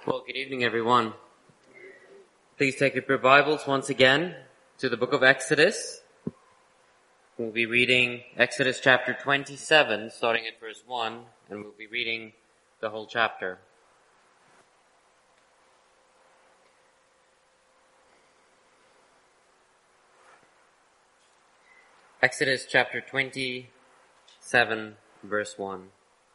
Well, good evening, everyone. Please take up your Bibles once again to the book of Exodus. We'll be reading Exodus chapter 27, starting at verse 1, and we'll be reading the whole chapter. Exodus chapter 27, verse 1.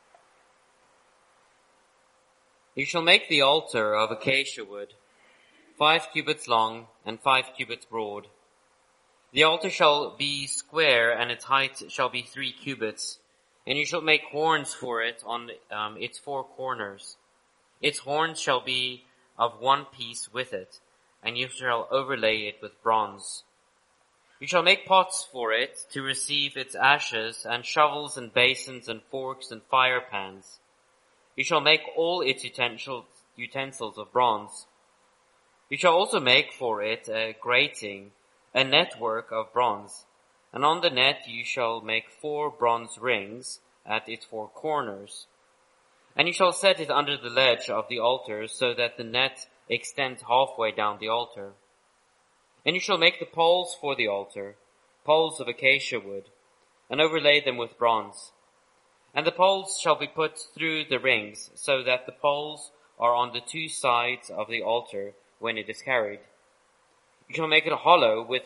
You shall make the altar of acacia wood, 5 cubits long and 5 cubits broad. The altar shall be square, and its height shall be 3 cubits. And you shall make horns for it on its 4 corners. Its horns shall be of one piece with it, and you shall overlay it with bronze. You shall make pots for it to receive its ashes, and shovels and basins and forks and fire pans. You shall make all its utensils of bronze. You shall also make for it a grating, a network of bronze, and on the net you shall make 4 bronze rings at its 4 corners. And you shall set it under the ledge of the altar, so that the net extends halfway down the altar. And you shall make the poles for the altar, poles of acacia wood, and overlay them with bronze. And the poles shall be put through the rings, so that the poles are on the 2 sides of the altar when it is carried. You shall make it hollow with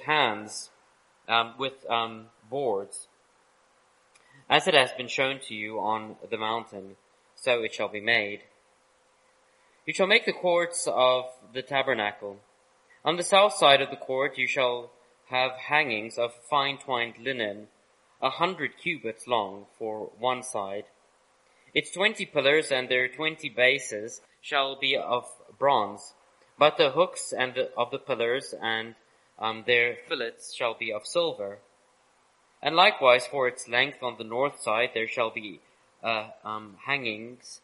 boards. As it has been shown to you on the mountain, so it shall be made. You shall make the courts of the tabernacle. On the south side of the court you shall have hangings of fine twined linen, 100 cubits long for one side. Its 20 pillars and their 20 bases shall be of bronze, but the hooks of the pillars and their fillets shall be of silver. And likewise for its length on the north side there shall be hangings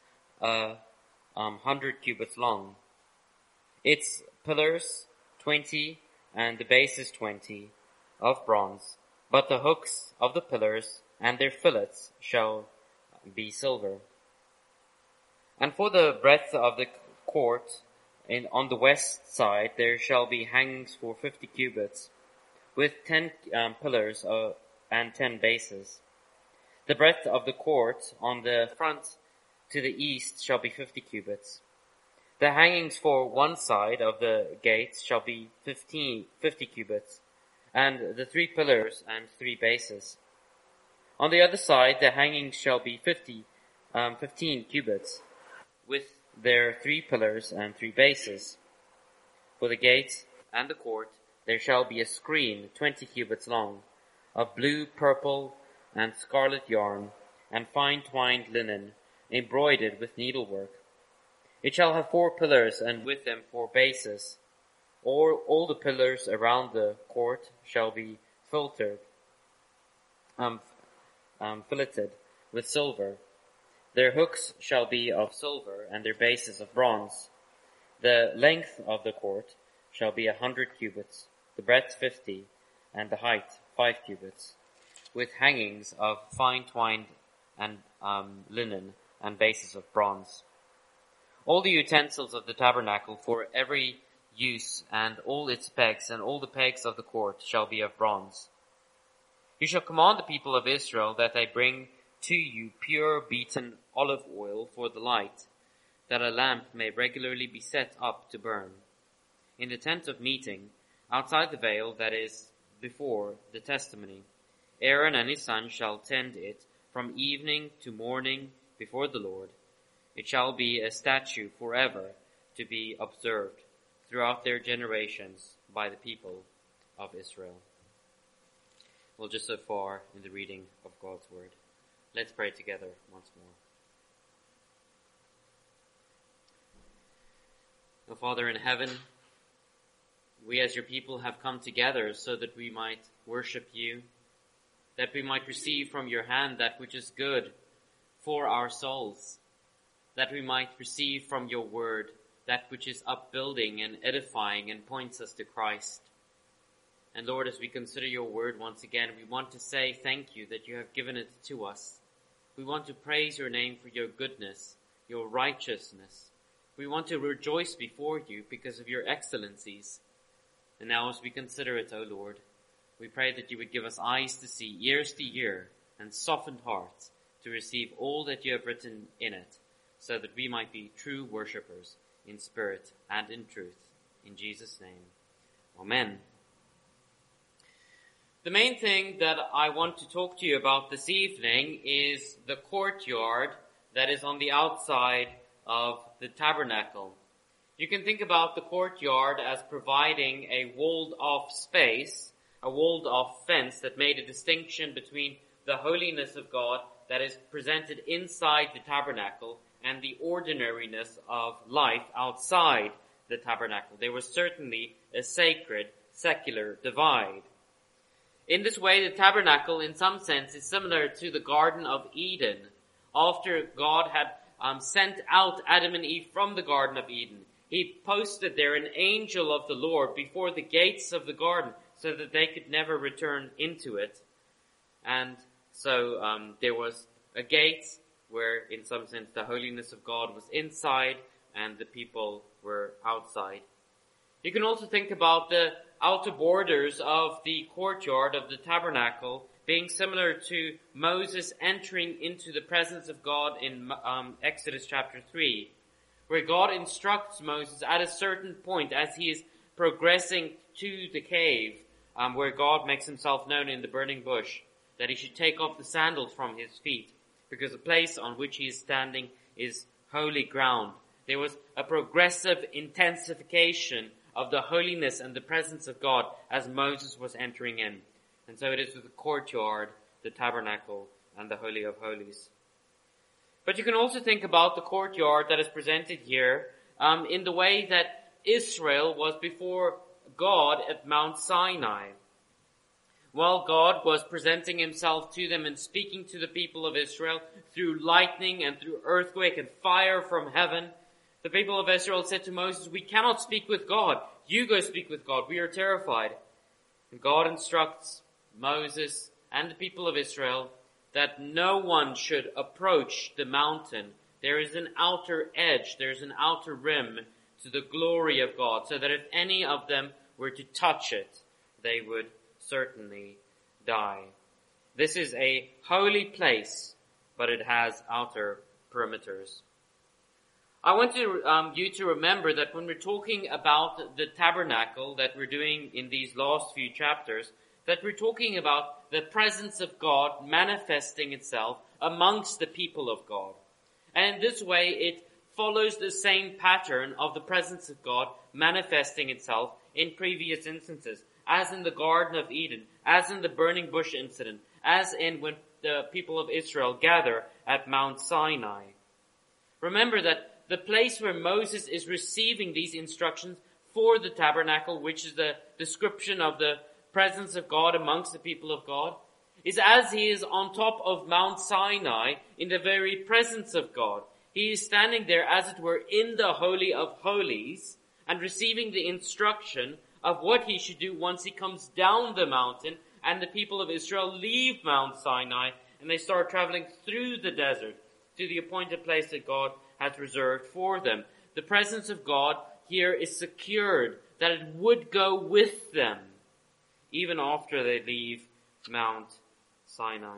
100 cubits long. Its pillars 20 and the bases 20 of bronze, but the hooks of the pillars and their fillets shall be silver. And for the breadth of the court on the west side there shall be hangings for 50 cubits, with 10 pillars and 10 bases. The breadth of the court on the front to the east shall be 50 cubits. The hangings for one side of the gates shall be 50 cubits, and the 3 pillars and 3 bases. On the other side the hangings shall be 15 cubits, with their 3 pillars and 3 bases. For the gate and the court there shall be a screen 20 cubits long, of blue, purple, and scarlet yarn, and fine twined linen, embroidered with needlework. It shall have 4 pillars, and with them 4 bases. All the pillars around the court shall be filleted with silver. Their hooks shall be of silver, and their bases of bronze. The length of the court shall be 100 cubits, the breadth 50, and the height 5 cubits, with hangings of fine twined and linen, and bases of bronze. All the utensils of the tabernacle for every use, and all its pegs, and all the pegs of the court shall be of bronze. You shall command the people of Israel that they bring to you pure beaten olive oil for the light, that a lamp may regularly be set up to burn. In the tent of meeting, outside the veil that is before the testimony, Aaron and his son shall tend it from evening to morning before the Lord. It shall be a statute forever to be observed throughout their generations by the people of Israel. Well, just so far in the reading of God's word. Let's pray together once more. O Father in heaven, we as your people have come together so that we might worship you, that we might receive from your hand that which is good for our souls, that we might receive from your word that which is upbuilding and edifying and points us to Christ. And Lord, as we consider your word once again, we want to say thank you that you have given it to us. We want to praise your name for your goodness, your righteousness, We want to rejoice before you because of your excellencies. And now as we consider it, O Lord, we pray that you would give us eyes to see, ears to hear, and softened hearts to receive all that you have written in it, so that we might be true worshippers in spirit and in truth. In Jesus' name, amen. The main thing that I want to talk to you about this evening is the courtyard that is on the outside of the tabernacle. You can think about the courtyard as providing a walled-off space, a walled-off fence that made a distinction between the holiness of God that is presented inside the tabernacle and the ordinariness of life outside the tabernacle. There was certainly a sacred, secular divide. In this way, the tabernacle, in some sense, is similar to the Garden of Eden. After God had sent out Adam and Eve from the Garden of Eden, he posted there an angel of the Lord before the gates of the garden so that they could never return into it. And so there was a gate where, in some sense, the holiness of God was inside and the people were outside. You can also think about the outer borders of the courtyard of the tabernacle being similar to Moses entering into the presence of God in Exodus chapter 3, where God instructs Moses at a certain point as he is progressing to the cave, where God makes himself known in the burning bush, that he should take off the sandals from his feet, because the place on which he is standing is holy ground. There was a progressive intensification of the holiness and the presence of God as Moses was entering in. And so it is with the courtyard, the tabernacle, and the Holy of Holies. But you can also think about the courtyard that is presented here in the way that Israel was before God at Mount Sinai. While God was presenting himself to them and speaking to the people of Israel through lightning and through earthquake and fire from heaven, the people of Israel said to Moses, "We cannot speak with God. You go speak with God. We are terrified." And God instructs Moses and the people of Israel that no one should approach the mountain. There is an outer edge, there is an outer rim to the glory of God, so that if any of them were to touch it, they would certainly die. This is a holy place, but it has outer perimeters. I want you to remember that when we're talking about the tabernacle that we're doing in these last few chapters, that we're talking about the presence of God manifesting itself amongst the people of God. And in this way, it follows the same pattern of the presence of God manifesting itself in previous instances, as in the Garden of Eden, as in the burning bush incident, as in when the people of Israel gather at Mount Sinai. Remember that the place where Moses is receiving these instructions for the tabernacle, which is the description of the presence of God amongst the people of God, is as he is on top of Mount Sinai in the very presence of God. He is standing there, as it were, in the Holy of Holies and receiving the instruction of what he should do once he comes down the mountain and the people of Israel leave Mount Sinai and they start traveling through the desert to the appointed place that God has reserved for them. The presence of God here is secured, that it would go with them even after they leave Mount Sinai.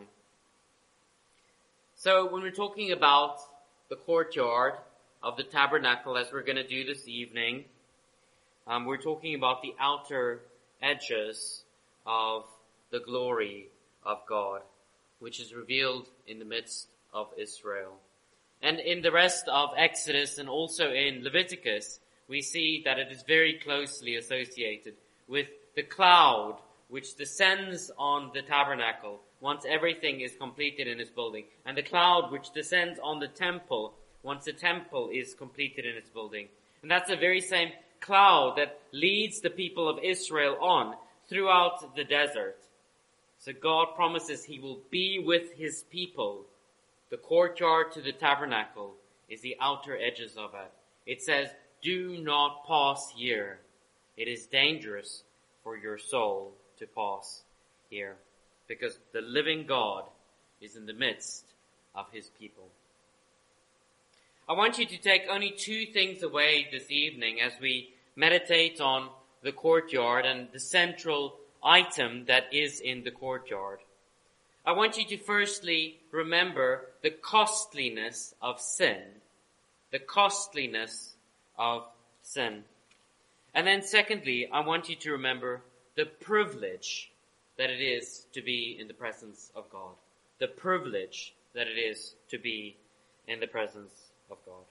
So when we're talking about the courtyard of the tabernacle, as we're going to do this evening, we're talking about the outer edges of the glory of God, which is revealed in the midst of Israel. And in the rest of Exodus and also in Leviticus, we see that it is very closely associated with the cloud which descends on the tabernacle once everything is completed in its building, and the cloud which descends on the temple once the temple is completed in its building. And that's the very same cloud that leads the people of Israel on throughout the desert. So God promises he will be with his people. The courtyard to the tabernacle is the outer edges of it. It says, "Do not pass here. It is dangerous for your soul to pass here," because the living God is in the midst of his people. I I want you to take only two things away this evening as we meditate on the courtyard and the central item that is in the courtyard. I want you to firstly remember the costliness of sin. The costliness of sin. And then secondly, I want you to remember the privilege that it is to be in the presence of God. The privilege that it is to be in the presence of God.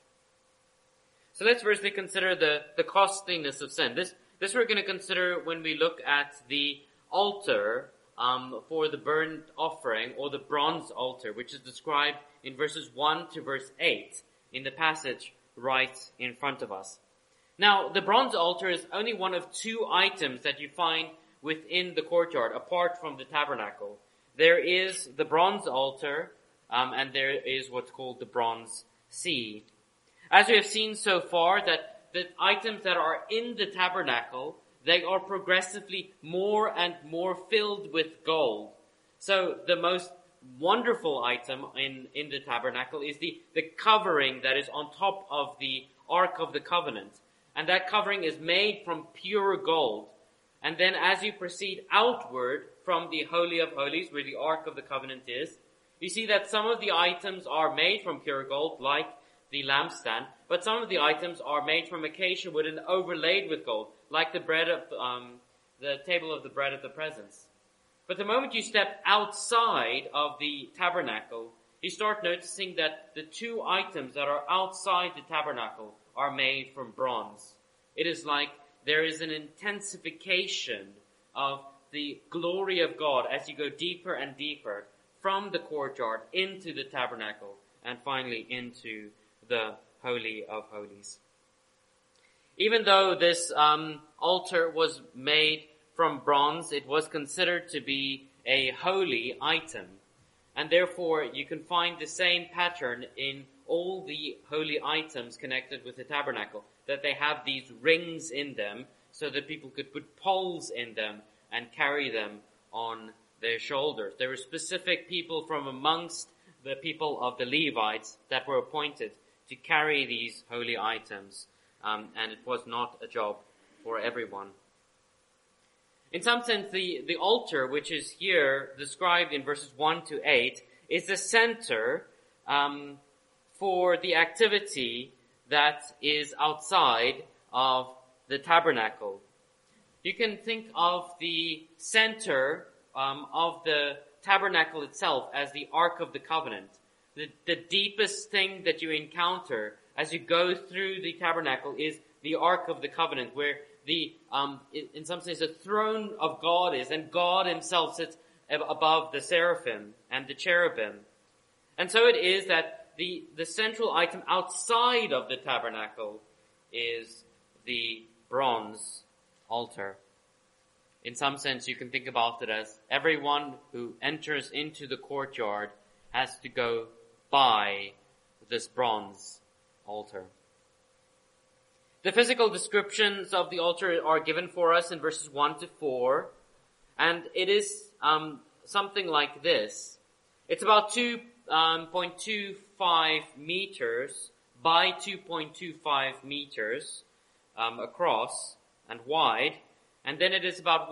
So let's firstly consider the costliness of sin. This we're going to consider when we look at the altar for the burnt offering, or the bronze altar, which is described in verses 1 to verse 8 in the passage right in front of us. Now, the bronze altar is only one of two items that you find within the courtyard, apart from the tabernacle. There is the bronze altar, and there is what's called the bronze sea. As we have seen so far, that the items that are in the tabernacle, they are progressively more and more filled with gold. So the most wonderful item in the tabernacle is the covering that is on top of the Ark of the Covenant. And that covering is made from pure gold. And then as you proceed outward from the Holy of Holies, where the Ark of the Covenant is, you see that some of the items are made from pure gold, like the lampstand, but some of the items are made from acacia wood and overlaid with gold, like the bread of the table of the bread of the presence. But the moment you step outside of the tabernacle, you start noticing that the two items that are outside the tabernacle are made from bronze. It is like there is an intensification of the glory of God as you go deeper and deeper from the courtyard into the tabernacle and finally into the Holy of Holies. Even though this altar was made from bronze, it was considered to be a holy item. And therefore, you can find the same pattern in all the holy items connected with the tabernacle, that they have these rings in them so that people could put poles in them and carry them on their shoulders. There were specific people from amongst the people of the Levites that were appointed to carry these holy items, and it was not a job for everyone. In some sense, the altar, which is here described in verses 1 to 8, is the center for the activity that is outside of the tabernacle. You can think of the center of the tabernacle itself as the Ark of the Covenant. The deepest thing that you encounter as you go through the tabernacle is the Ark of the Covenant, where in some sense, the throne of God is, and God himself sits above the seraphim and the cherubim. And so it is that the central item outside of the tabernacle is the bronze altar. In some sense, you can think about it as everyone who enters into the courtyard has to go by this bronze altar. The physical descriptions of the altar are given for us in verses 1 to 4, and it is something like this. It's about 2.25 meters by 2.25 meters across and wide, and then it is about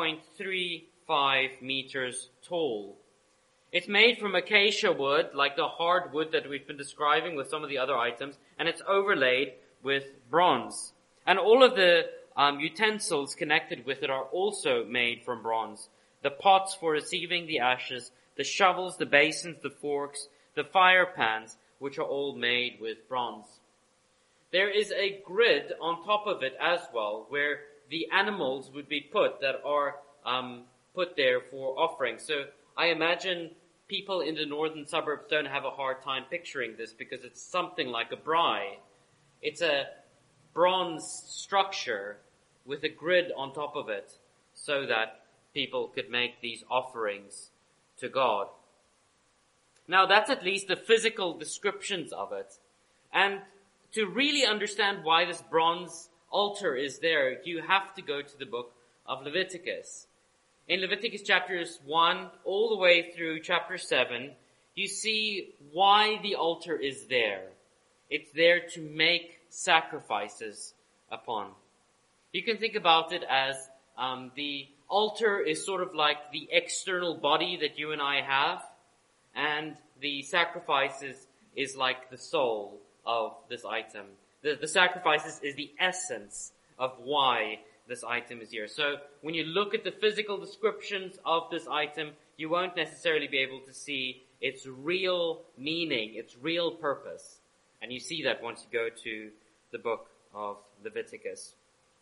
1.35 meters tall. It's made from acacia wood, like the hard wood that we've been describing with some of the other items, and it's overlaid with bronze. And all of the utensils connected with it are also made from bronze. The pots for receiving the ashes, the shovels, the basins, the forks, the fire pans, which are all made with bronze. There is a grid on top of it as well, where the animals would be put that are put there for offering. So I imagine people in the northern suburbs don't have a hard time picturing this, because it's something like a braai. It's a bronze structure with a grid on top of it so that people could make these offerings to God. Now that's at least the physical descriptions of it. And to really understand why this bronze altar is there, you have to go to the book of Leviticus. In Leviticus chapters 1 all the way through chapter 7, you see why the altar is there. It's there to make sacrifices upon. You can think about it as the altar is sort of like the external body that you and I have, and the sacrifices is like the soul of this item. The sacrifices is the essence of why this item is here. So when you look at the physical descriptions of this item, you won't necessarily be able to see its real meaning, its real purpose. And you see that once you go to the book of Leviticus.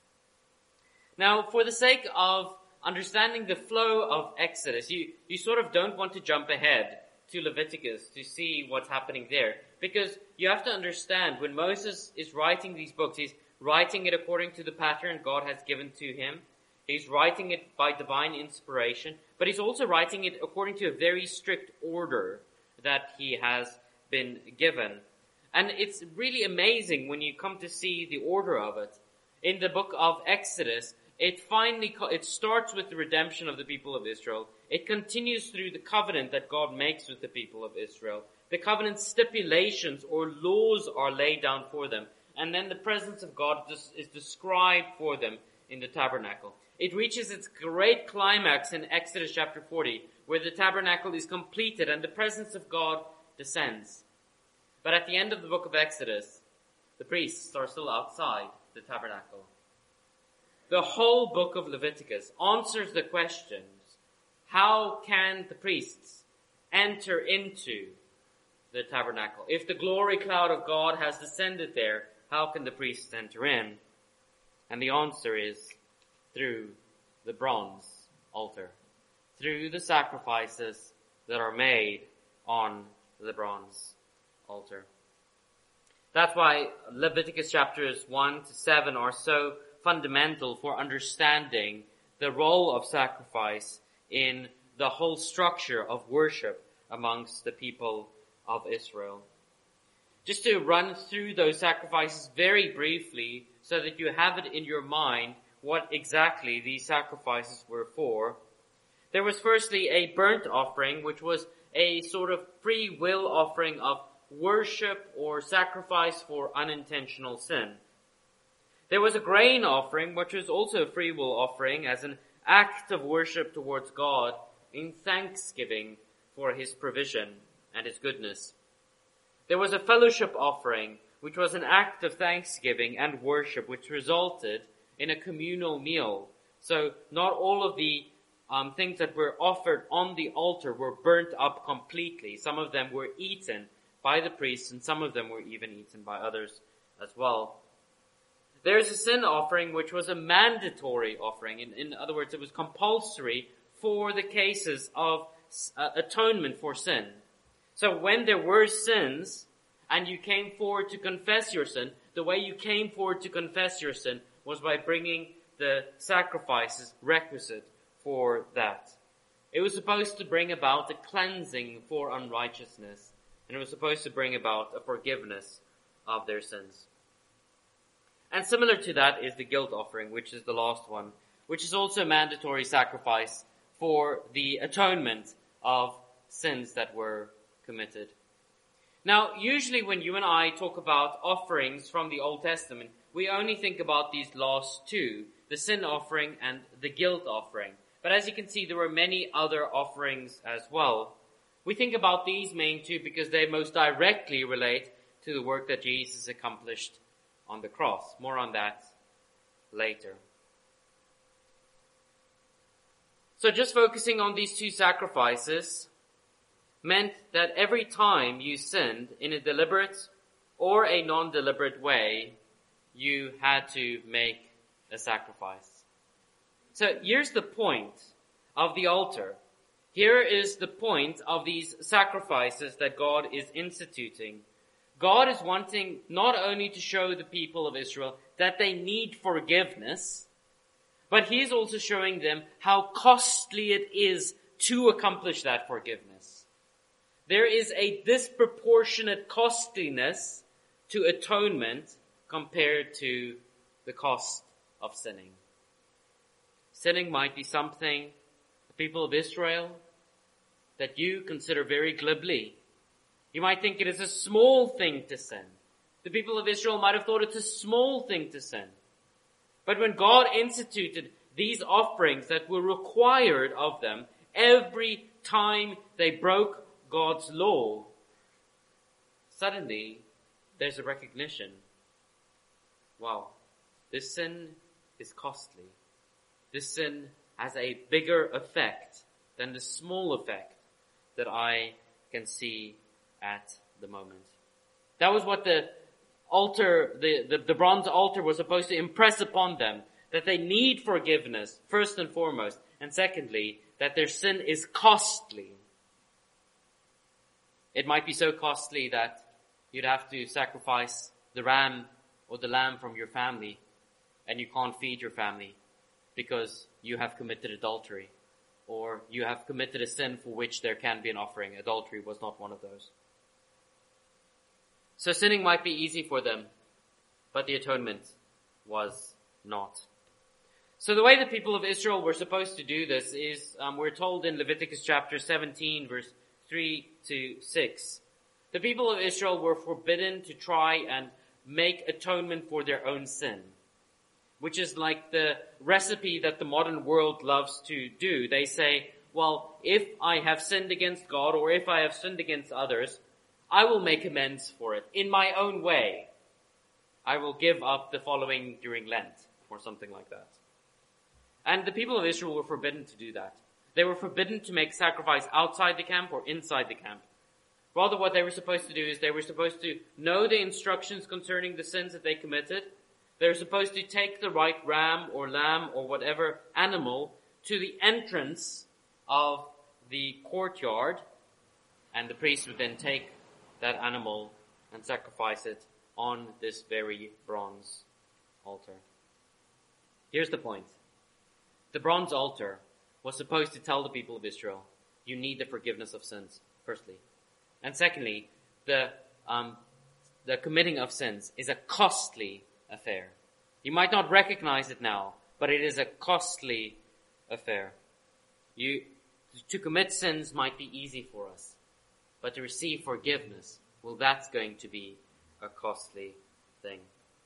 Now, for the sake of understanding the flow of Exodus, you sort of don't want to jump ahead to Leviticus to see what's happening there. Because you have to understand, when Moses is writing these books, he's writing it according to the pattern God has given to him. He's writing it by divine inspiration, but he's also writing it according to a very strict order that he has been given. And it's really amazing when you come to see the order of it. In the book of Exodus, it starts with the redemption of the people of Israel. It continues through the covenant that God makes with the people of Israel. The covenant stipulations or laws are laid down for them. And then the presence of God is described for them in the tabernacle. It reaches its great climax in Exodus chapter 40, where the tabernacle is completed and the presence of God descends. But at the end of the book of Exodus, the priests are still outside the tabernacle. The whole book of Leviticus answers the questions: how can the priests enter into the tabernacle? If the glory cloud of God has descended there, how can the priests enter in? And the answer is through the bronze altar, through the sacrifices that are made on the bronze altar. That's why Leviticus chapters 1 to 7 are so fundamental for understanding the role of sacrifice in the whole structure of worship amongst the people of Israel. Just to run through those sacrifices very briefly so that you have it in your mind what exactly these sacrifices were for. There was firstly a burnt offering, which was a sort of free will offering of worship or sacrifice for unintentional sin. There was a grain offering, which was also a free will offering as an act of worship towards God in thanksgiving for his provision and his goodness. There was a fellowship offering, which was an act of thanksgiving and worship, which resulted in a communal meal. So not all of the things that were offered on the altar were burnt up completely. Some of them were eaten by the priests, and some of them were even eaten by others as well. There's a sin offering, which was a mandatory offering. In other words, it was compulsory for the cases of atonement for sin. So when there were sins and you came forward to confess your sin, the way you came forward to confess your sin was by bringing the sacrifices requisite for that. It was supposed to bring about a cleansing for unrighteousness, and it was supposed to bring about a forgiveness of their sins. And similar to that is the guilt offering, which is the last one, which is also a mandatory sacrifice for the atonement of sins that were committed. Now, usually when you and I talk about offerings from the Old Testament, we only think about these last two, the sin offering and the guilt offering. But as you can see, there were many other offerings as well. We think about these main two because they most directly relate to the work that Jesus accomplished on the cross. More on that later. So just focusing on these two sacrifices meant that every time you sinned in a deliberate or a non-deliberate way, you had to make a sacrifice. So here's the point of the altar. Here is the point of these sacrifices that God is instituting. God is wanting not only to show the people of Israel that they need forgiveness, but he is also showing them how costly it is to accomplish that forgiveness. There is a disproportionate costliness to atonement compared to the cost of sinning. Sinning might be something, the people of Israel, that you consider very glibly. You might think it is a small thing to sin. The people of Israel might have thought it's a small thing to sin. But when God instituted these offerings that were required of them every time they broke God's law, suddenly there's a recognition. Wow, this sin is costly. This sin has a bigger effect than the small effect that I can see at the moment. That was what the altar, the bronze altar was supposed to impress upon them, that they need forgiveness, first and foremost, and secondly, that their sin is costly. It might be so costly that you'd have to sacrifice the ram or the lamb from your family, and you can't feed your family because you have committed adultery, or you have committed a sin for which there can be an offering. Adultery was not one of those. So sinning might be easy for them, but the atonement was not. So the way the people of Israel were supposed to do this is, we're told in Leviticus chapter 17, verse 3 to 6. The people of Israel were forbidden to try and make atonement for their own sin, which is like the recipe that the modern world loves to do. They say, well, if I have sinned against God or if I have sinned against others, I will make amends for it in my own way. I will give up the following during Lent or something like that. And the people of Israel were forbidden to do that. They were forbidden to make sacrifice outside the camp or inside the camp. Rather, what they were supposed to do is they were supposed to know the instructions concerning the sins that they committed. They were supposed to take the right ram or lamb or whatever animal to the entrance of the courtyard, and the priest would then take that animal and sacrifice it on this very bronze altar. Here's the point. The bronze altar was supposed to tell the people of Israel, you need the forgiveness of sins, firstly. And secondly, the committing of sins is a costly affair. You might not recognize it now, but it is a costly affair. To commit sins might be easy for us, but to receive forgiveness, well, that's going to be a costly thing.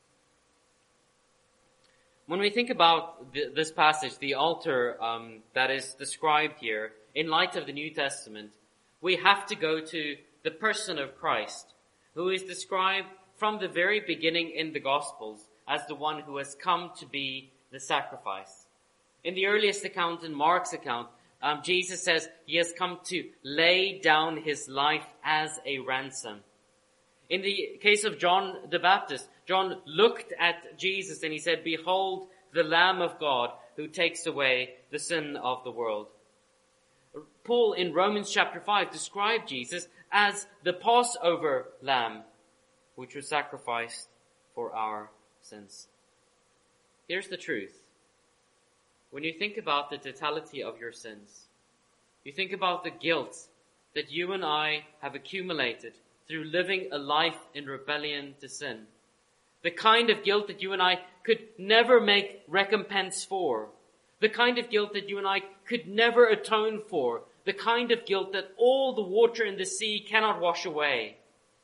When we think about this passage, the altar that is described here, in light of the New Testament, we have to go to the person of Christ, who is described from the very beginning in the Gospels as the one who has come to be the sacrifice. In the earliest account, in Mark's account, Jesus says he has come to lay down his life as a ransom. In the case of John the Baptist, John looked at Jesus and he said, behold the Lamb of God who takes away the sin of the world. Paul in Romans chapter 5 described Jesus as the Passover lamb, which was sacrificed for our sins. Here's the truth. When you think about the totality of your sins, you think about the guilt that you and I have accumulated through living a life in rebellion to sin. The kind of guilt that you and I could never make recompense for. The kind of guilt that you and I could never atone for. The kind of guilt that all the water in the sea cannot wash away.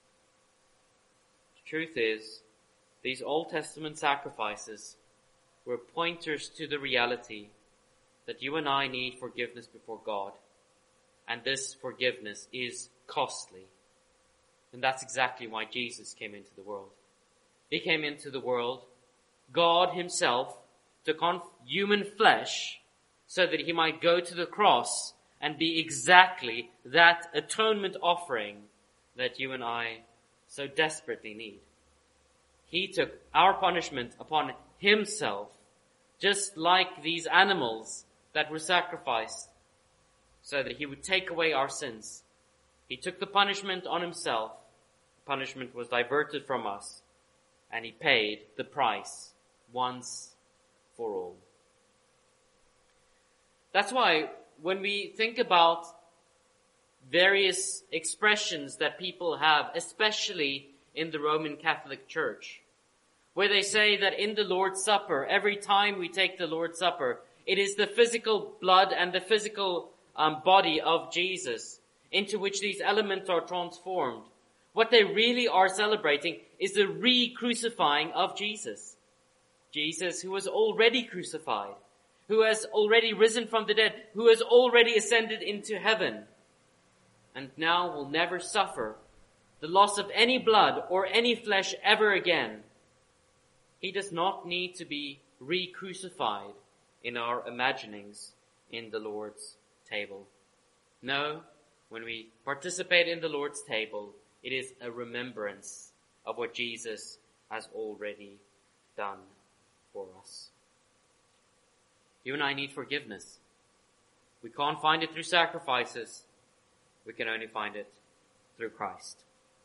The truth is, these Old Testament sacrifices were pointers to the reality that you and I need forgiveness before God. And this forgiveness is costly. And that's exactly why Jesus came into the world. He came into the world, God himself took on human flesh so that he might go to the cross and be exactly that atonement offering that you and I so desperately need. He took our punishment upon himself, just like these animals that were sacrificed, so that he would take away our sins. He took the punishment on himself. The punishment was diverted from us, and he paid the price once for all. That's why when we think about various expressions that people have, especially in the Roman Catholic Church, where they say that in the Lord's Supper, every time we take the Lord's Supper, it is the physical blood and the physical body of Jesus into which these elements are transformed. What they really are celebrating is the re-crucifying of Jesus. Jesus, who was already crucified, who has already risen from the dead, who has already ascended into heaven, and now will never suffer the loss of any blood or any flesh ever again. He does not need to be re-crucified in our imaginings in the Lord's table. No, when we participate in the Lord's table, it is a remembrance of what Jesus has already done for us. You and I need forgiveness. We can't find it through sacrifices. We can only find it through Christ.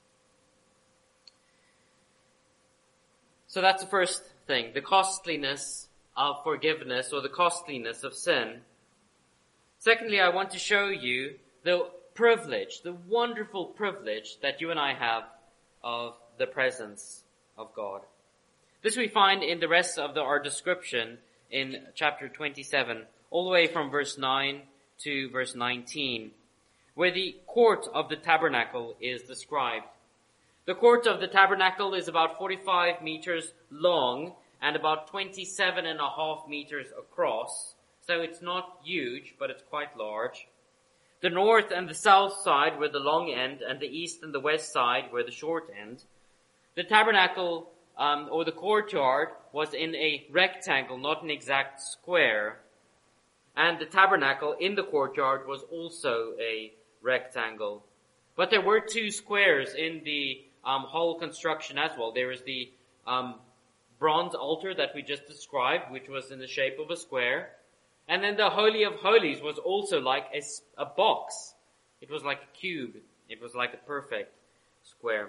So that's the first thing, the costliness of forgiveness, or the costliness of sin. Secondly, I want to show you the privilege, the wonderful privilege that you and I have of the presence of God. This we find in the rest of our description in chapter 27, all the way from verse 9 to verse 19, where the court of the tabernacle is described. The court of the tabernacle is about 45 meters long and about 27.5 meters across. So it's not huge, but it's quite large. The north and the south side were the long end, and the east and the west side were the short end. The tabernacle, or the courtyard, was in a rectangle, not an exact square. And the tabernacle in the courtyard was also a rectangle. But there were two squares in the whole construction as well. There was the bronze altar that we just described, which was in the shape of a square. And then the Holy of Holies was also like a box. It was like a cube. It was like a perfect square.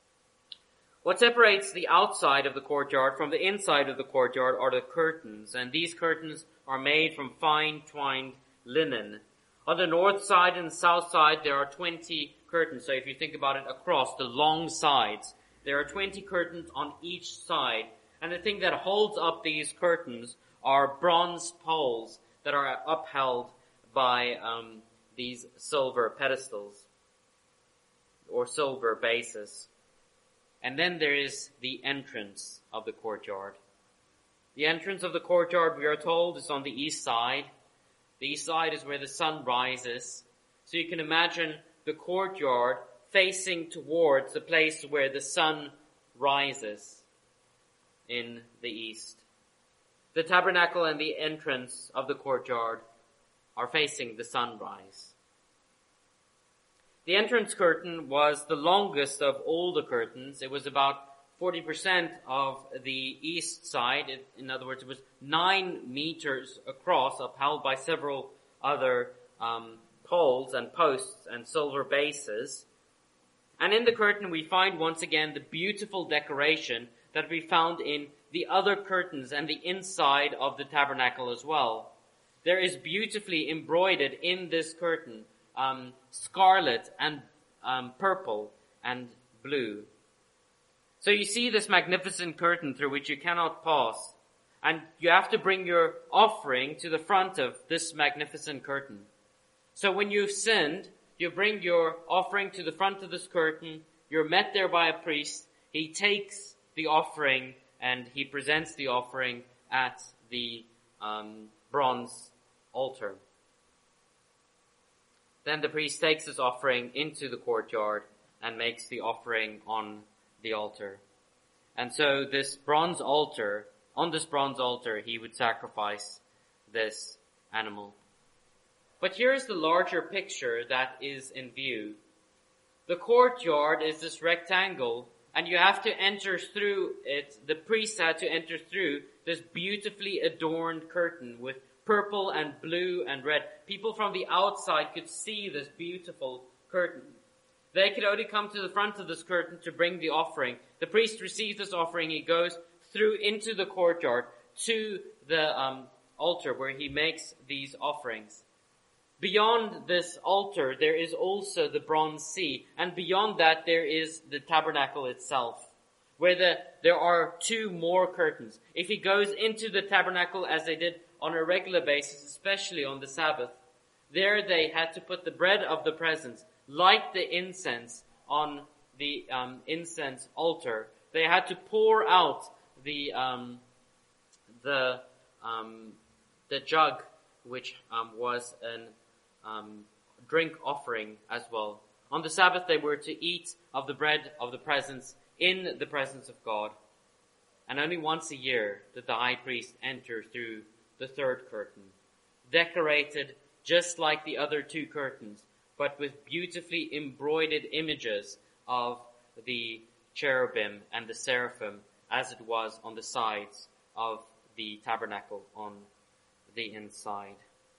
What separates the outside of the courtyard from the inside of the courtyard are the curtains. And these curtains are made from fine twined linen. On the north side and south side, there are 20 curtains. So if you think about it across the long sides, there are 20 curtains on each side. And the thing that holds up these curtains are bronze poles that are upheld by these silver pedestals or silver bases. And then there is the entrance of the courtyard. The entrance of the courtyard, we are told, is on the east side. The east side is where the sun rises. So you can imagine the courtyard facing towards the place where the sun rises in the east. The tabernacle and the entrance of the courtyard are facing the sunrise. The entrance curtain was the longest of all the curtains. It was about 40% of the east side. In other words, it was 9 meters across, upheld by several other poles and posts and silver bases. And in the curtain we find once again the beautiful decoration that we found in the other curtains and the inside of the tabernacle as well. There is beautifully embroidered in this curtain scarlet and purple and blue. So you see this magnificent curtain through which you cannot pass, and you have to bring your offering to the front of this magnificent curtain. So when you've sinned, you bring your offering to the front of this curtain, you're met there by a priest, he takes the offering and he presents the offering at the bronze altar. Then the priest takes his offering into the courtyard and makes the offering on the altar. And so on this bronze altar, he would sacrifice this animal. But here's the larger picture that is in view. The courtyard is this rectangle, and you have to enter through it. The priest had to enter through this beautifully adorned curtain with purple and blue and red. People from the outside could see this beautiful curtain. They could only come to the front of this curtain to bring the offering. The priest receives this offering. He goes through into the courtyard to the altar where he makes these offerings. Beyond this altar, there is also the bronze sea. And beyond that, there is the tabernacle itself, where there are 2 more curtains. If he goes into the tabernacle as they did on a regular basis, especially on the Sabbath, there they had to put the bread of the presence, light the incense on the incense altar, they had to pour out the jug, which was an drink offering as well. On the Sabbath, they were to eat of the bread of the presence in the presence of God. And only once a year did the high priest enter through the third curtain, decorated just like the other two curtains, but with beautifully embroidered images of the cherubim and the seraphim, as it was on the sides of the tabernacle on the inside.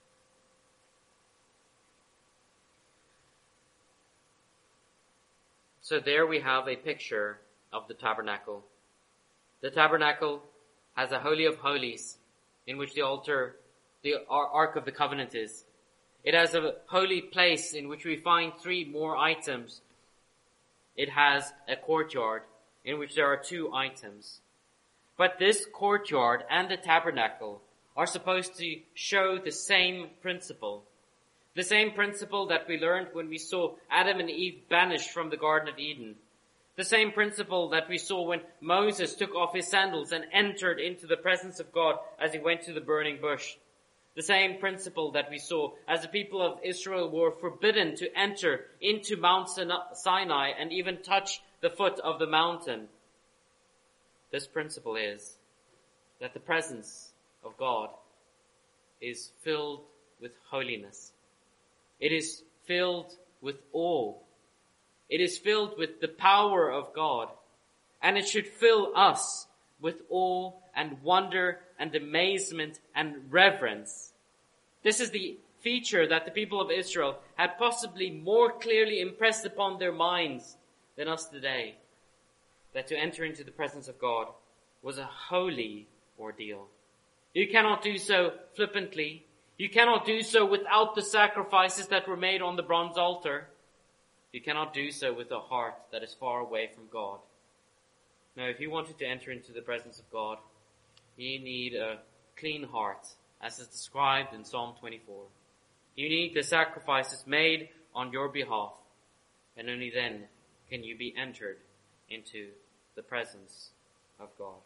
So there we have a picture of the tabernacle. The tabernacle has a Holy of Holies in which the altar, the Ark of the Covenant is. It has a holy place in which we find 3 more items. It has a courtyard in which there are 2 items. But this courtyard and the tabernacle are supposed to show the same principle. The same principle that we learned when we saw Adam and Eve banished from the Garden of Eden. The same principle that we saw when Moses took off his sandals and entered into the presence of God as he went to the burning bush. The same principle that we saw as the people of Israel were forbidden to enter into Mount Sinai and even touch the foot of the mountain. This principle is that the presence of God is filled with holiness. It is filled with awe. It is filled with the power of God. And it should fill us with awe and wonder and amazement and reverence. This is the feature that the people of Israel had possibly more clearly impressed upon their minds than us today. That to enter into the presence of God was a holy ordeal. You cannot do so flippantly. You cannot do so without the sacrifices that were made on the bronze altar. You cannot do so with a heart that is far away from God. Now, if you wanted to enter into the presence of God, you need a clean heart, as is described in Psalm 24. You need the sacrifices made on your behalf, and only then can you be entered into the presence of God.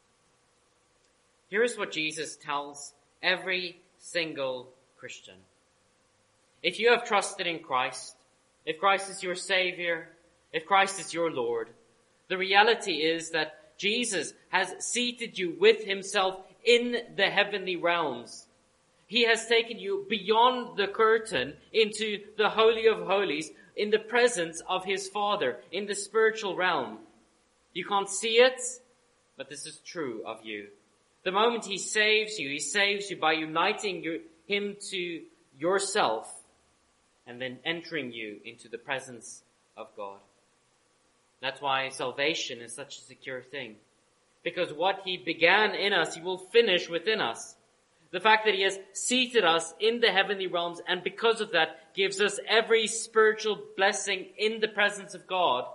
Here is what Jesus tells every single Christian. If you have trusted in Christ, if Christ is your Savior, if Christ is your Lord, the reality is that Jesus has seated you with himself in the heavenly realms. He has taken you beyond the curtain into the Holy of Holies in the presence of his Father in the spiritual realm. You can't see it, but this is true of you. The moment he saves you by uniting him to yourself and then entering you into the presence of God. That's why salvation is such a secure thing. Because what he began in us, he will finish within us. The fact that he has seated us in the heavenly realms and because of that gives us every spiritual blessing in the presence of God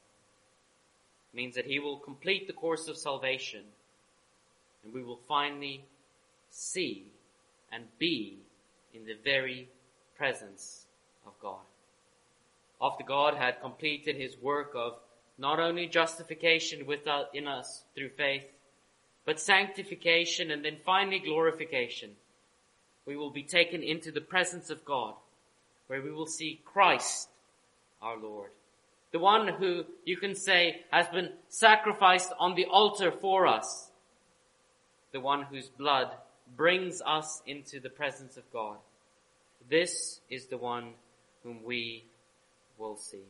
means that he will complete the course of salvation. And we will finally see and be in the very presence of God. After God had completed his work of not only justification in us through faith, but sanctification and then finally glorification, we will be taken into the presence of God, where we will see Christ our Lord. The one who, you can say, has been sacrificed on the altar for us. The one whose blood brings us into the presence of God. This is the one whom we will see.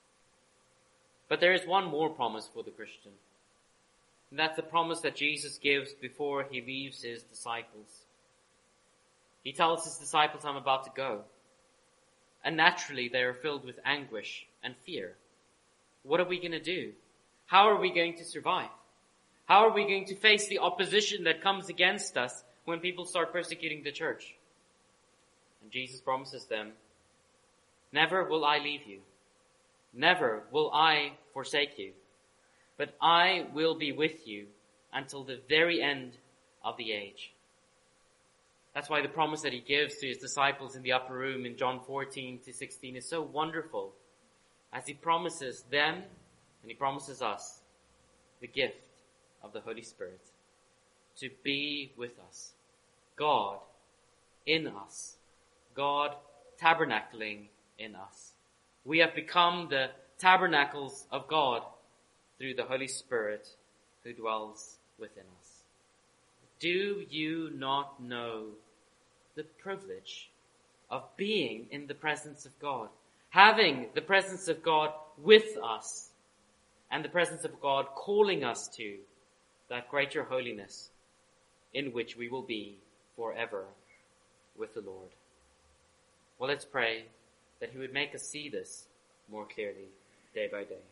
But there is one more promise for the Christian. And that's the promise that Jesus gives before he leaves his disciples. He tells his disciples, I'm about to go. And naturally they are filled with anguish and fear. What are we going to do? How are we going to survive? How are we going to face the opposition that comes against us when people start persecuting the church? And Jesus promises them, never will I leave you. Never will I forsake you. But I will be with you until the very end of the age. That's why the promise that he gives to his disciples in the upper room in John 14-16 is so wonderful. As he promises them And he promises us the gift of the Holy Spirit to be with us. God in us. God tabernacling in us. We have become the tabernacles of God through the Holy Spirit who dwells within us. Do you not know the privilege of being in the presence of God? Having the presence of God with us and the presence of God calling us to that greater holiness in which we will be forever with the Lord. Well, let's pray that he would make us see this more clearly day by day.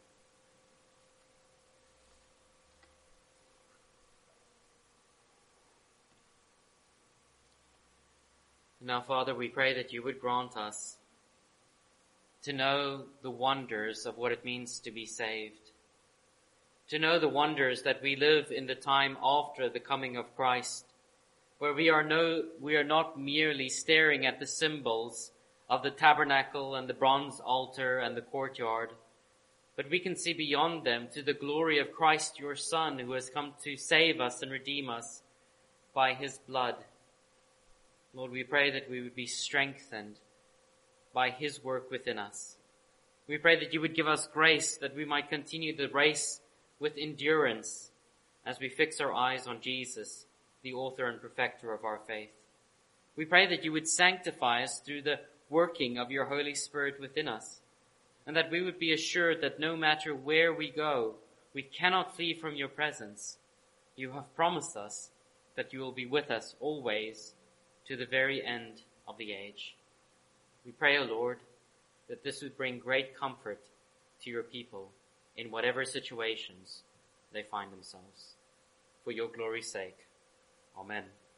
Now, Father, we pray that you would grant us to know the wonders of what it means to be saved, to know the wonders that we live in the time after the coming of Christ, where we are not merely staring at the symbols of the tabernacle and the bronze altar and the courtyard, but we can see beyond them to the glory of Christ, your Son, who has come to save us and redeem us by his blood. Lord, we pray that we would be strengthened by his work within us. We pray that you would give us grace that we might continue the race with endurance as we fix our eyes on Jesus, the author and perfecter of our faith. We pray that you would sanctify us through the working of your Holy Spirit within us, and that we would be assured that no matter where we go, we cannot flee from your presence. You have promised us that you will be with us always to the very end of the age. We pray, O Lord, that this would bring great comfort to your people in whatever situations they find themselves. For your glory's sake. Amen.